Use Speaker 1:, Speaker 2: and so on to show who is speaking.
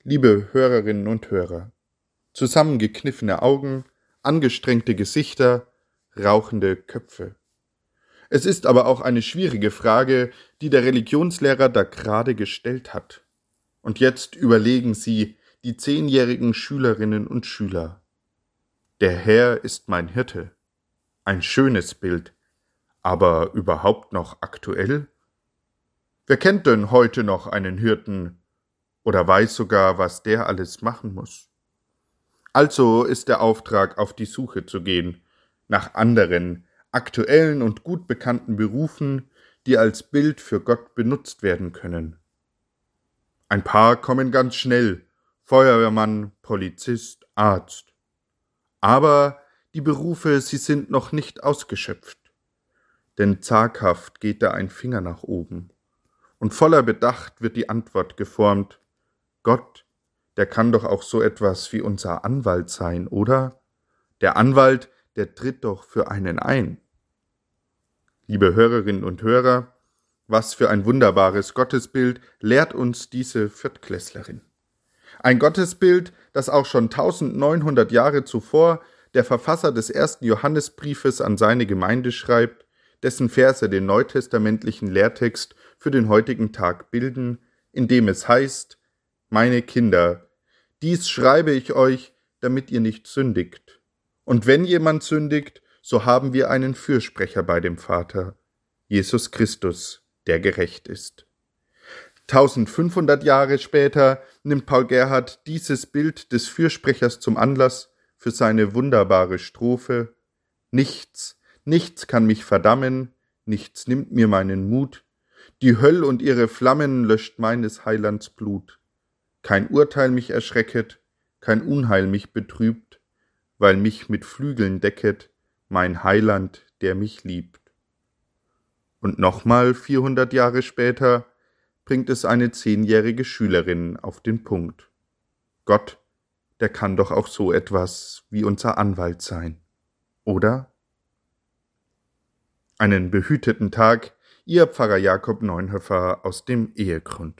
Speaker 1: Liebe Hörerinnen und Hörer, zusammengekniffene Augen, angestrengte Gesichter, rauchende Köpfe. Es ist aber auch eine schwierige Frage, die der Religionslehrer da gerade gestellt hat. Und jetzt überlegen Sie, die 10-jährigen Schülerinnen und Schüler. Der Herr ist mein Hirte. Ein schönes Bild, aber überhaupt noch aktuell? Wer kennt denn heute noch einen Hirten oder weiß sogar, was der alles machen muss? Also ist der Auftrag, auf die Suche zu gehen, nach anderen, aktuellen und gut bekannten Berufen, die als Bild für Gott benutzt werden können. Ein paar kommen ganz schnell: Feuerwehrmann, Polizist, Arzt. Aber die Berufe, sie sind noch nicht ausgeschöpft. Denn zaghaft geht da ein Finger nach oben. Und voller Bedacht wird die Antwort geformt: Gott, der kann doch auch so etwas wie unser Anwalt sein, oder? Der Anwalt, der tritt doch für einen ein. Liebe Hörerinnen und Hörer, was für ein wunderbares Gottesbild lehrt uns diese Viertklässlerin. Ein Gottesbild, das auch schon 1900 Jahre zuvor der Verfasser des ersten Johannesbriefes an seine Gemeinde schreibt, dessen Verse den neutestamentlichen Lehrtext für den heutigen Tag bilden, indem es heißt: Meine Kinder, dies schreibe ich euch, damit ihr nicht sündigt. Und wenn jemand sündigt, so haben wir einen Fürsprecher bei dem Vater, Jesus Christus, der gerecht ist. 1500 Jahre später nimmt Paul Gerhardt dieses Bild des Fürsprechers zum Anlass für seine wunderbare Strophe: Nichts, nichts kann mich verdammen, nichts nimmt mir meinen Mut, die Höll und ihre Flammen löscht meines Heilands Blut. Kein Urteil mich erschrecket, kein Unheil mich betrübt, weil mich mit Flügeln decket mein Heiland, der mich liebt. Und nochmal 400 Jahre später bringt es eine 10-jährige Schülerin auf den Punkt: Gott, der kann doch auch so etwas wie unser Anwalt sein, oder? Einen behüteten Tag, Ihr Pfarrer Jakob Neunhofer aus dem Ehegrund.